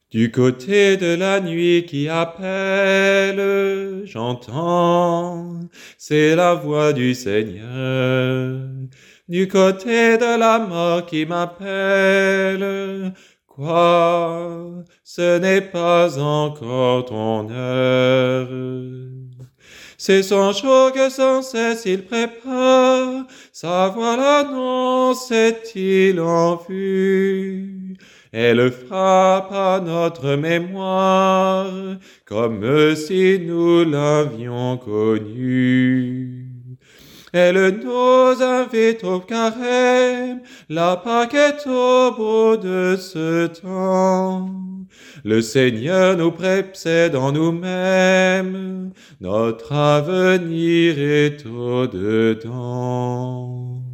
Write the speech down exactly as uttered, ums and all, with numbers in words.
Du côté de la nuit qui appelle, j'entends, c'est la voix du Seigneur. Du côté de la mort qui m'appelle, quoi, ce n'est pas encore ton heure. C'est son jour que sans cesse il prépare, sa voix l'annonce est-il en vue. Elle frappe à notre mémoire, comme si nous l'avions connue. Elle nous invite au carême, la Pâque est au bout de ce temps. Le Seigneur nous précède en nous-mêmes, notre avenir est au-dedans.